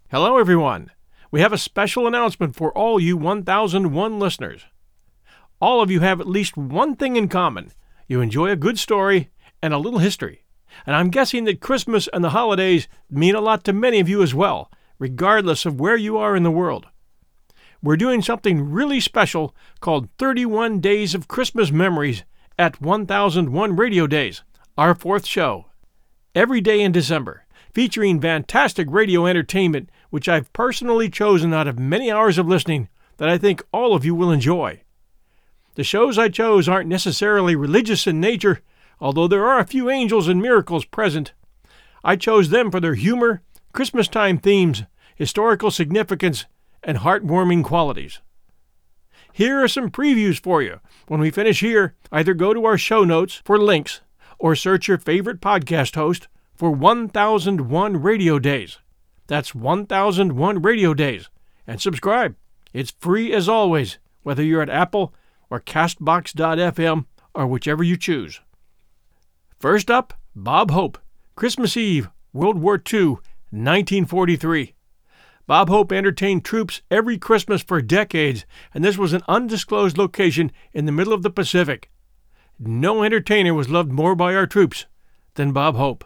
Hello, everyone. We have a special announcement for all you 1001 listeners. All of you have at least one thing in common. You enjoy a good story and a little history. And I'm guessing that Christmas and the holidays mean a lot to many of you as well, regardless of where you are in the world. We're doing something really special called 31 Days of Christmas Memories at 1001 Radio Days, our fourth show. Every day in December, featuring fantastic radio entertainment which I've personally chosen out of many hours of listening that I think all of you will enjoy. The shows I chose aren't necessarily religious in nature, although there are a few angels and miracles present. I chose them for their humor, Christmas-time themes, historical significance, and heartwarming qualities. Here are some previews for you. When we finish here, either go to our show notes for links or search your favorite podcast host for 1001 Radio Days. That's 1001 Radio Days. And subscribe. It's free as always, whether you're at Apple or Castbox.fm or whichever you choose. First up, Bob Hope, Christmas Eve, World War II, 1943. Bob Hope entertained troops every Christmas for decades, and this was an undisclosed location in the middle of the Pacific. No entertainer was loved more by our troops than Bob Hope.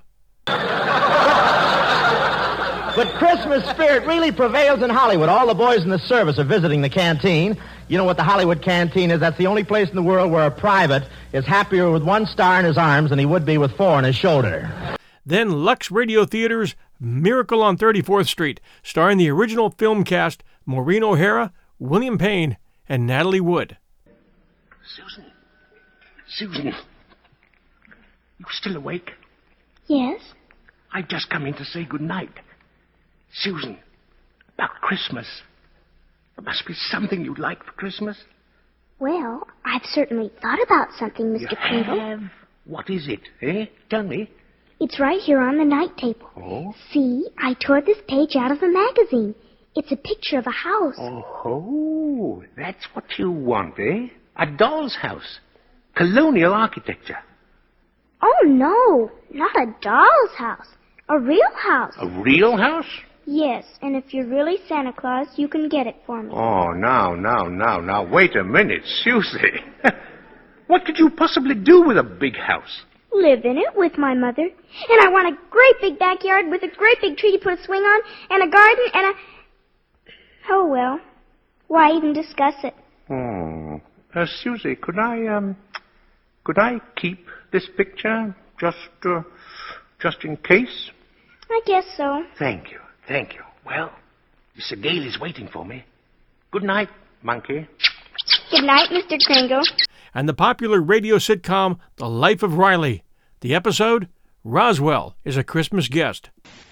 But Christmas spirit really prevails in Hollywood. All the boys in the service are visiting the canteen. You know what the Hollywood canteen is? That's the only place in the world where a private is happier with 1 star in his arms than he would be with 4 on his shoulder. Then Lux Radio Theater's Miracle on 34th Street, starring the original film cast Maureen O'Hara, William Payne, and Natalie Wood. Susan, you still awake? Yes? I've just come in to say good night. Susan, about Christmas. There must be something you'd like for Christmas. Well, I've certainly thought about something, Mr. Kringle. You have? What is it, eh? Tell me. It's right here on the night table. Oh? See, I tore this page out of the magazine. It's a picture of a house. Oh, that's what you want, eh? A doll's house. Colonial architecture. Oh, no, not a doll's house. A real house. A real house? Yes, and if you're really Santa Claus, you can get it for me. Oh, now, wait a minute, Susie. What could you possibly do with a big house? Live in it with my mother. And I want a great big backyard with a great big tree to put a swing on, and a garden, and a... Oh, well, why even discuss it? Susie, could I keep this picture just in case? I guess so. Thank you. Well, Mr. Gale is waiting for me. Good night, monkey. Good night, Mr. Kringle. And the popular radio sitcom The Life of Riley. The episode, Roswell is a Christmas guest.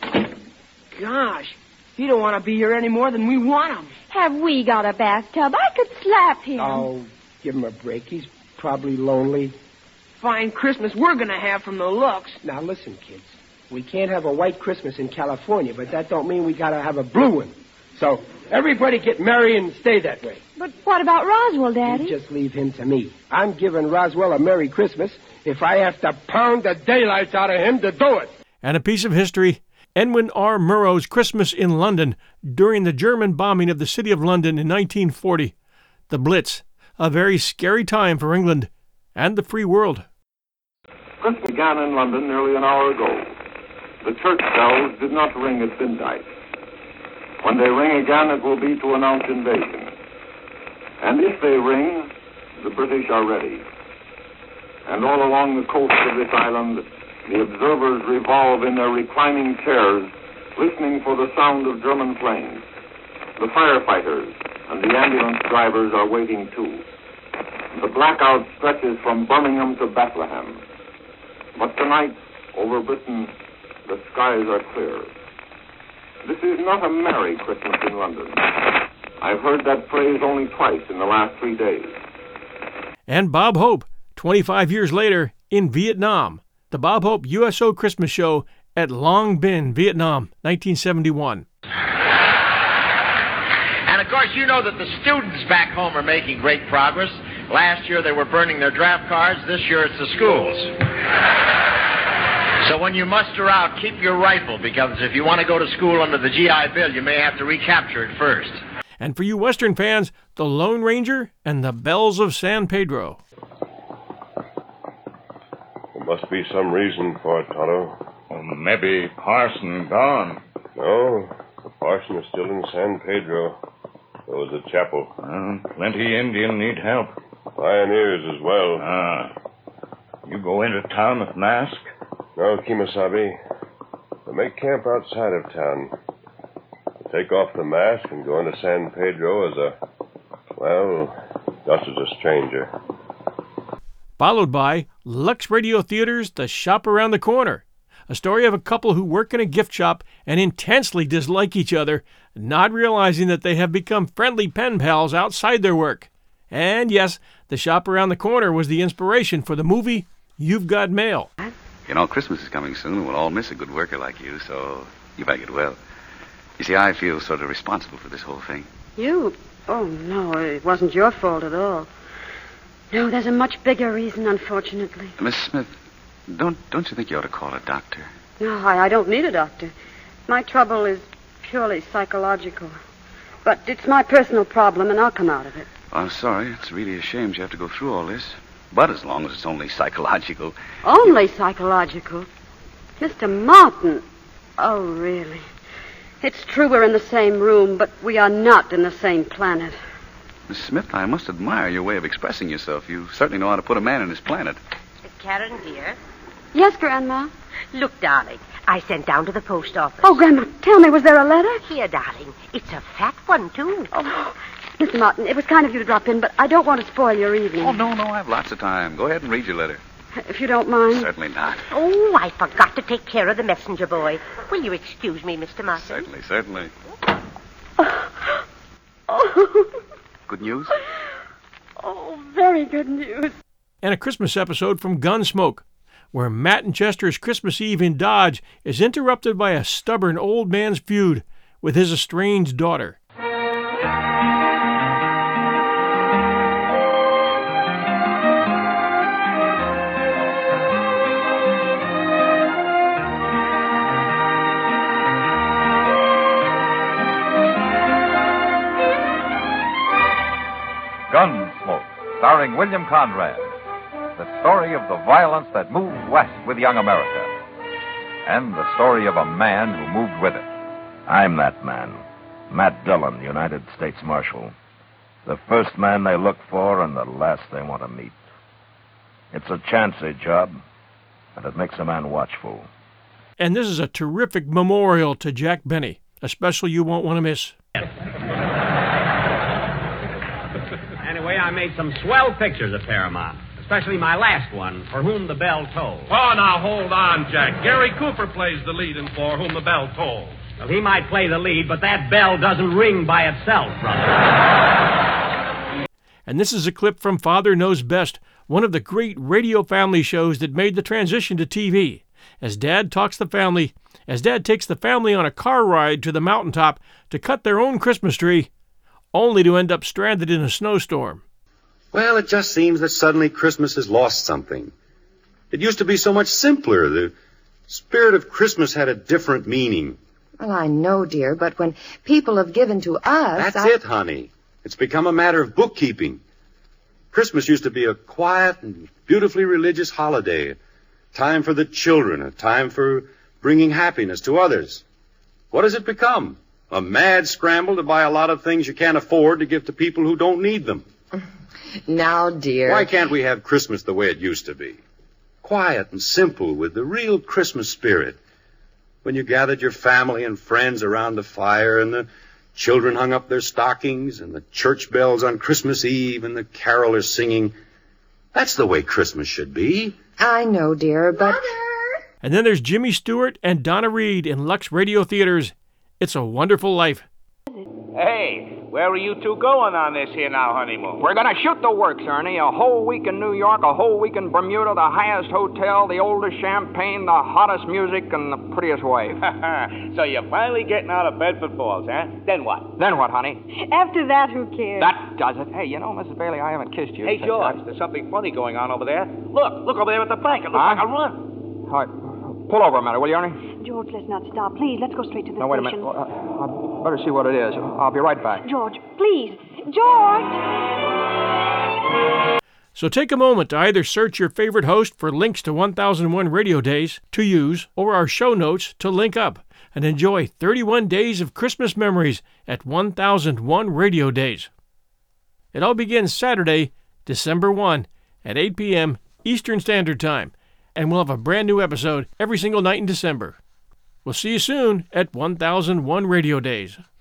Gosh, he don't want to be here any more than we want him. Have we got a bathtub? I could slap him. Oh, give him a break. He's probably lonely. Fine Christmas we're going to have from the looks. Now, listen, kids. We can't have a white Christmas in California, but that don't mean we got to have a blue one. So, everybody get merry and stay that way. But what about Roswell, Daddy? You just leave him to me. I'm giving Roswell a Merry Christmas if I have to pound the daylights out of him to do it. And a piece of history, Edwin R. Murrow's Christmas in London during the German bombing of the city of London in 1940. The Blitz, a very scary time for England and the free world. Christmas began in London nearly an hour ago. The church bells did not ring at midnight. When they ring again, it will be to announce invasion. And if they ring, the British are ready. And all along the coast of this island, the observers revolve in their reclining chairs, listening for the sound of German planes. The firefighters and the ambulance drivers are waiting too. The blackout stretches from Birmingham to Bethlehem. But tonight, over Britain, the skies are clear. This is not a merry Christmas in London. I've heard that phrase only twice in the last 3 days. And Bob Hope, 25 years later, in Vietnam. The Bob Hope USO Christmas Show at Long Binh, Vietnam, 1971. And, of course, you know that the students back home are making great progress. Last year they were burning their draft cards. This year it's the schools. So when you muster out, keep your rifle, because if you want to go to school under the GI Bill, you may have to recapture it first. And for you Western fans, The Lone Ranger and the Bells of San Pedro. There must be some reason for it, Tonto. Well, maybe Parson gone. No, the parson is still in San Pedro. So is the chapel. Plenty Indian need help. Pioneers as well. You go into town with mask? No, Kemosabe. They make camp outside of town. They take off the mask and go into San Pedro just as a stranger. Followed by Lux Radio Theater's The Shop Around the Corner, a story of a couple who work in a gift shop and intensely dislike each other, not realizing that they have become friendly pen pals outside their work. And yes, The Shop Around the Corner was the inspiration for the movie You've Got Mail. You know, Christmas is coming soon, and we'll all miss a good worker like you, so you better get well. You see, I feel sort of responsible for this whole thing. You? Oh, no, it wasn't your fault at all. No, there's a much bigger reason, unfortunately. Miss Smith, don't you think you ought to call a doctor? No, I don't need a doctor. My trouble is purely psychological. But it's my personal problem, and I'll come out of it. I'm sorry. It's really a shame you have to go through all this. But as long as it's only psychological... Only psychological? Mr. Martin. Oh, really? It's true we're in the same room, but we are not in the same planet. Miss Smith, I must admire your way of expressing yourself. You certainly know how to put a man in his planet. Karen, dear. Yes, Grandma? Look, darling, I sent down to the post office. Oh, Grandma, tell me, was there a letter? Here, darling. It's a fat one, too. Oh, Mr. Martin, it was kind of you to drop in, but I don't want to spoil your evening. Oh, no, I have lots of time. Go ahead and read your letter. If you don't mind. Certainly not. Oh, I forgot to take care of the messenger boy. Will you excuse me, Mr. Martin? Certainly. Oh. Good news? Oh, very good news. And a Christmas episode from Gunsmoke, where Matt and Chester's Christmas Eve in Dodge is interrupted by a stubborn old man's feud with his estranged daughter. Gunsmoke, starring William Conrad. The story of the violence that moved west with young America. And the story of a man who moved with it. I'm that man. Matt Dillon, United States Marshal. The first man they look for and the last they want to meet. It's a chancy job, and it makes a man watchful. And this is a terrific memorial to Jack Benny, a special you won't want to miss. Anyway, I made some swell pictures at Paramount, especially my last one, For Whom the Bell Tolls. Oh, now hold on, Jack. Gary Cooper plays the lead in For Whom the Bell Tolls. Well, he might play the lead, but that bell doesn't ring by itself, brother. And this is a clip from Father Knows Best, one of the great radio family shows that made the transition to TV. As Dad takes the family on a car ride to the mountaintop to cut their own Christmas tree, only to end up stranded in a snowstorm. Well, it just seems that suddenly Christmas has lost something. It used to be so much simpler. The spirit of Christmas had a different meaning. Well, I know, dear, but when people have given to us... That's it, honey. It's become a matter of bookkeeping. Christmas used to be a quiet and beautifully religious holiday. A time for the children, a time for bringing happiness to others. What has it become? A mad scramble to buy a lot of things you can't afford to give to people who don't need them. Now, dear... Why can't we have Christmas the way it used to be? Quiet and simple with the real Christmas spirit. When you gathered your family and friends around the fire and the children hung up their stockings and the church bells on Christmas Eve and the carolers singing. That's the way Christmas should be. I know, dear, but... Mother! And then there's Jimmy Stewart and Donna Reed in Lux Radio Theater's It's a Wonderful Life. Hey, where are you two going on this here now honeymoon? We're going to shoot the works, Ernie. A whole week in New York, a whole week in Bermuda, the highest hotel, the oldest champagne, the hottest music, and the prettiest wife. So you're finally getting out of Bedford Falls, huh? Then what? Then what, honey? After that, who cares? That does it. Hey, you know, Mrs. Bailey, I haven't kissed you. Hey, George, there's something funny going on over there. Look over there at the bank. It looks like a run. Pull over a minute, will you, Ernie? George, let's not stop. Please, let's go straight to the No, wait a station. minute. I'd better see what it is. I'll be right back. George, please. George! So take a moment to either search your favorite host for links to 1001 Radio Days to use or our show notes to link up and enjoy 31 days of Christmas memories at 1001 Radio Days. It all begins Saturday, December 1 at 8 p.m. Eastern Standard Time, and we'll have a brand new episode every single night in December. We'll see you soon at 1001 Radio Days.